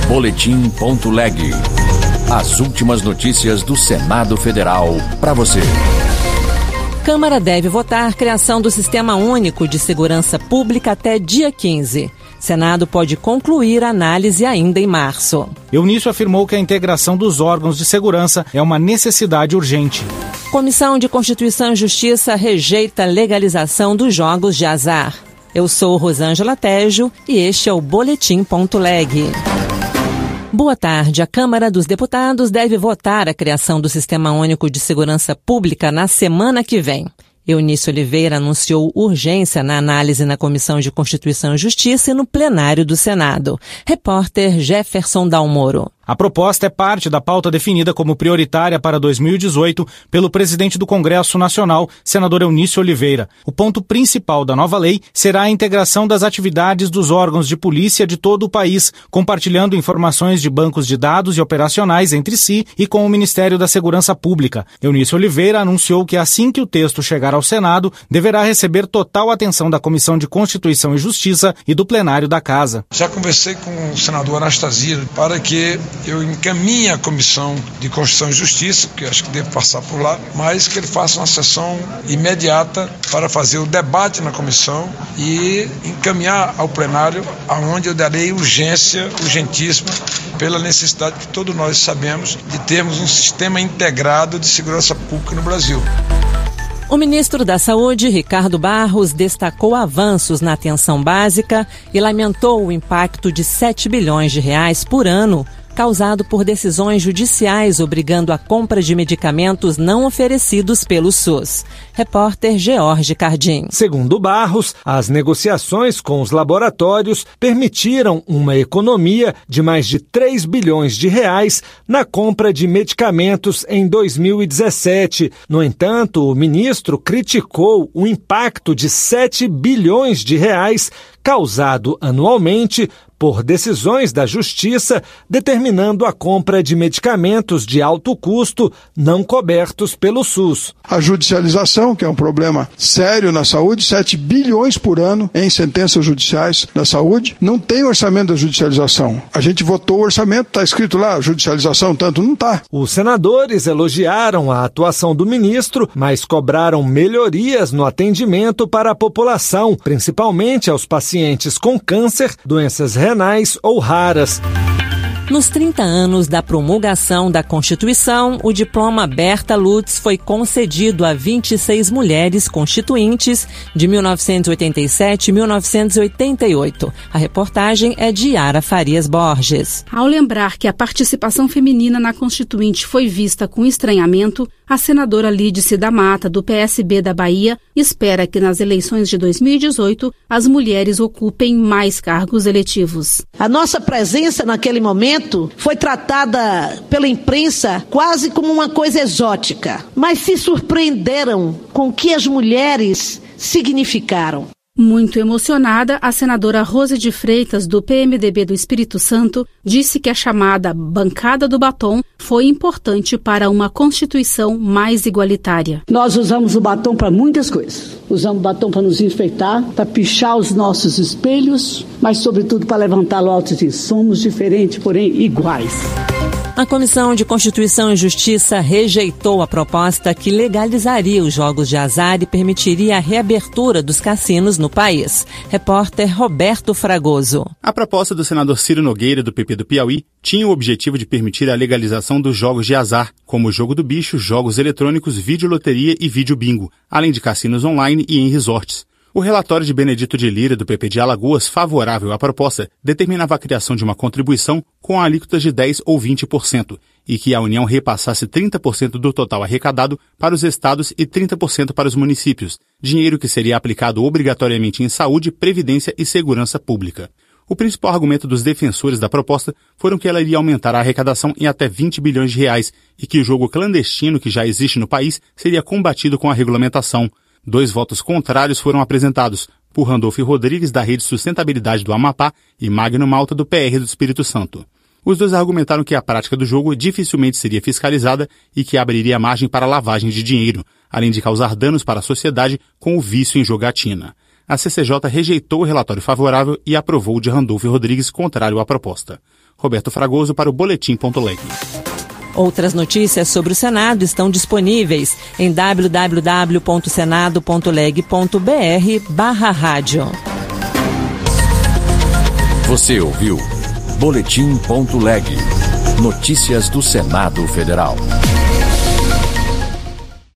Boletim.leg. As últimas notícias do Senado Federal para você. Câmara deve votar criação do Sistema Único de Segurança Pública até dia 15. Senado pode concluir a análise ainda em março. Eunício afirmou que a integração dos órgãos de segurança é uma necessidade urgente. Comissão de Constituição e Justiça rejeita a legalização dos jogos de azar. Eu sou Rosângela Tejo e este é o Boletim.leg. Boa tarde. A Câmara dos Deputados deve votar a criação do Sistema Único de Segurança Pública na semana que vem. Eunício Oliveira anunciou urgência na análise na Comissão de Constituição e Justiça e no plenário do Senado. Repórter Jefferson Dalmoro. A proposta é parte da pauta definida como prioritária para 2018 pelo presidente do Congresso Nacional, senador Eunício Oliveira. O ponto principal da nova lei será a integração das atividades dos órgãos de polícia de todo o país, compartilhando informações de bancos de dados e operacionais entre si e com o Ministério da Segurança Pública. Eunício Oliveira anunciou que assim que o texto chegar ao Senado, deverá receber total atenção da Comissão de Constituição e Justiça e do plenário da Casa. Já conversei com o senador Anastasia para que eu encaminhe a Comissão de Constituição e Justiça, que eu acho que devo passar por lá, mas que ele faça uma sessão imediata para fazer o debate na comissão e encaminhar ao plenário, aonde eu darei urgentíssima, pela necessidade que todos nós sabemos de termos um sistema integrado de segurança pública no Brasil. O ministro da Saúde, Ricardo Barros, destacou avanços na atenção básica e lamentou o impacto de 7 bilhões de reais por ano causado por decisões judiciais obrigando a compra de medicamentos não oferecidos pelo SUS. Repórter George Cardim. Segundo Barros, as negociações com os laboratórios permitiram uma economia de mais de 3 bilhões de reais na compra de medicamentos em 2017. No entanto, o ministro criticou o impacto de 7 bilhões de reais causado anualmente por decisões da Justiça determinando a compra de medicamentos de alto custo não cobertos pelo SUS. A judicialização, que é um problema sério na saúde, 7 bilhões por ano em sentenças judiciais da saúde, não tem orçamento da judicialização. A gente votou o orçamento, está escrito lá, judicialização, tanto não está. Os senadores elogiaram a atuação do ministro, mas cobraram melhorias no atendimento para a população, principalmente aos pacientes com câncer, doenças renais ou raras. Nos 30 anos da promulgação da Constituição, o diploma Berta Lutz foi concedido a 26 mulheres constituintes de 1987 e 1988. A reportagem é de Yara Farias Borges. Ao lembrar que a participação feminina na Constituinte foi vista com estranhamento, a senadora Lídice da Mata, do PSB da Bahia, espera que nas eleições de 2018 as mulheres ocupem mais cargos eletivos. A nossa presença naquele momento foi tratada pela imprensa quase como uma coisa exótica, mas se surpreenderam com o que as mulheres significaram. Muito emocionada, a senadora Rose de Freitas, do PMDB do Espírito Santo, disse que a chamada Bancada do Batom foi importante para uma Constituição mais igualitária. Nós usamos o batom para muitas coisas. Usamos o batom para nos enfeitar, para pichar os nossos espelhos, mas sobretudo para levantá-lo alto e dizer, somos diferentes, porém iguais. A Comissão de Constituição e Justiça rejeitou a proposta que legalizaria os jogos de azar e permitiria a reabertura dos cassinos no país. Repórter Roberto Fragoso. A proposta do senador Ciro Nogueira, do PP do Piauí, tinha o objetivo de permitir a legalização dos jogos de azar, como o jogo do bicho, jogos eletrônicos, videoloteria e videobingo, além de cassinos online e em resorts. O relatório de Benedito de Lira, do PP de Alagoas, favorável à proposta, determinava a criação de uma contribuição com alíquotas de 10% ou 20% e que a União repassasse 30% do total arrecadado para os estados e 30% para os municípios, dinheiro que seria aplicado obrigatoriamente em saúde, previdência e segurança pública. O principal argumento dos defensores da proposta foram que ela iria aumentar a arrecadação em até 20 bilhões de reais e que o jogo clandestino que já existe no país seria combatido com a regulamentação. 2 votos contrários foram apresentados, por Randolfo Rodrigues, da Rede Sustentabilidade do Amapá, e Magno Malta, do PR do Espírito Santo. Os dois argumentaram que a prática do jogo dificilmente seria fiscalizada e que abriria margem para lavagem de dinheiro, além de causar danos para a sociedade com o vício em jogatina. a CCJ rejeitou o relatório favorável e aprovou o de Randolfo Rodrigues, contrário à proposta. Roberto Fragoso para o Boletim.leg. Outras notícias sobre o Senado estão disponíveis em www.senado.leg.br/rádio. Você ouviu Boletim.leg. Notícias do Senado Federal.